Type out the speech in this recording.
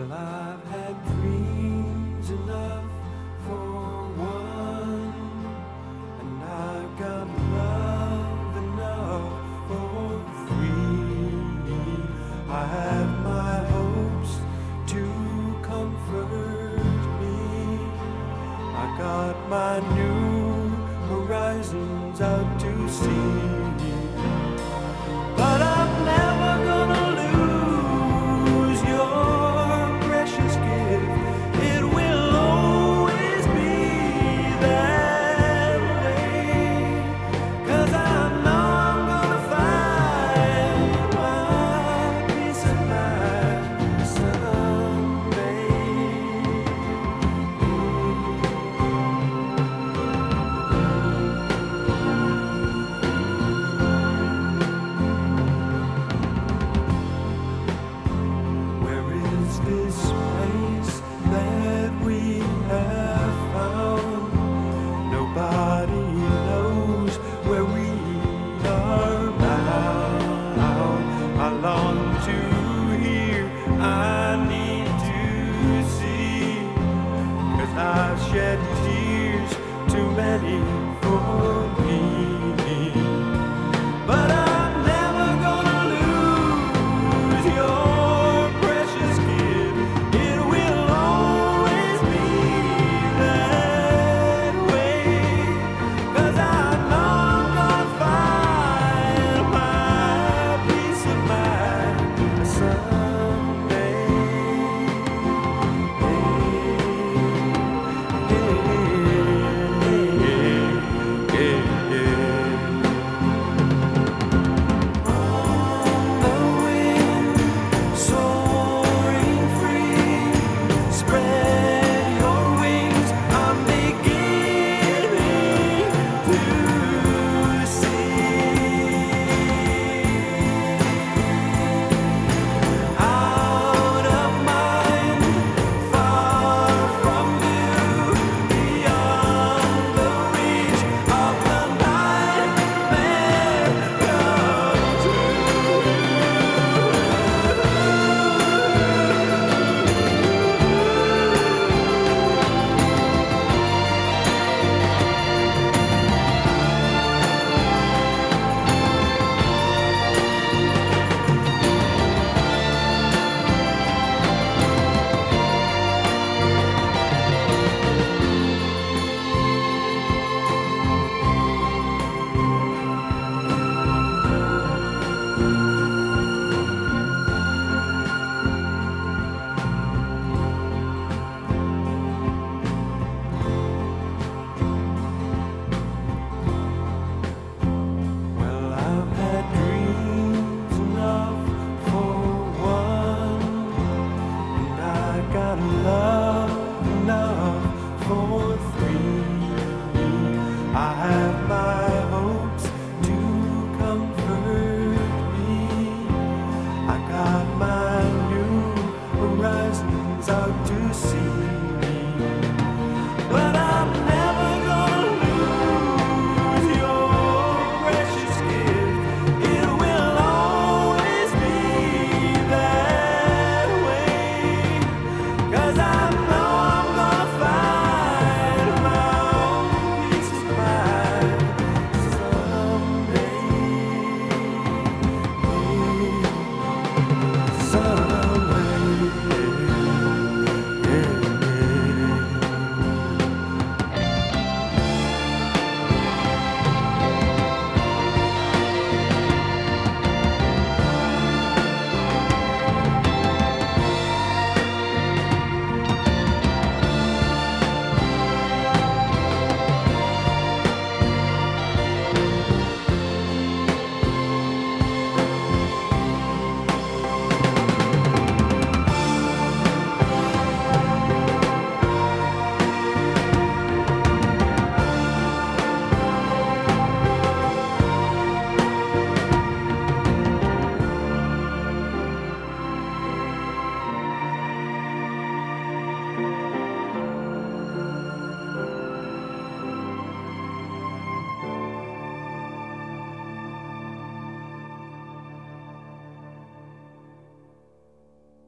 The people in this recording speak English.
Well, I've had dreams enough for one, and I've got love enough for three. I have my hopes to comfort me. I got my new horizons out to sea. But I'm never gonna lose your precious gift. It will always be that way. 'Cause I know I'm gonna find my peace of mind someday. This place that we have found, nobody knows where we are bound. I long to hear, I need to see, 'cause I've shed tears too many for me. But I'm never gonna lose your precious gift. It will always be that way. 'Cause I know I'm gonna find my peace of mind someday. Soaring free, spread your wings. I'm beginning to see. Out of mind, far from view, beyond the reach of the nightmare come true. Well, I've had dreams enough for one, and I got love enough for three.